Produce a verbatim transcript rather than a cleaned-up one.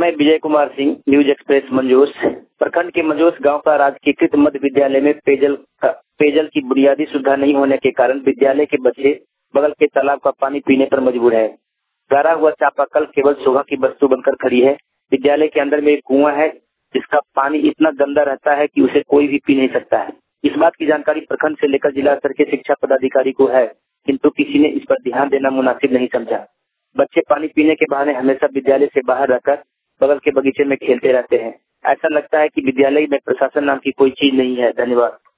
मैं Vijay Kumar Singh, news express Manjos. प्रखंड के मंजोस गांव का राजकीयकृत मध्य विद्यालय में पेयजल पेयजल की बुनियादी सुविधा नहीं होने के कारण विद्यालय के बच्चे बगल के तालाब का पानी पीने पर मजबूर है। गारा हुआ चापाकल केवल शोभा की वस्तु बनकर खड़ी है। विद्यालय के अंदर में एक कुआं है जिसका पानी इतना गंदा रहता है कि उसे कोई भी पी नहीं सकता है। इस बात की जानकारी प्रखंड से लेकर जिला स्तर के शिक्षा पदाधिकारी को है, किंतु किसी ने इस पर ध्यान देना मुनासिब नहीं समझा। बच्चे पानी पीने के बहाने हमेशा विद्यालय से बाहर रहकर बगल के बगीचे में खेलते रहते हैं। ऐसा लगता है कि विद्यालय में प्रशासन नाम की कोई चीज नहीं है। धन्यवाद।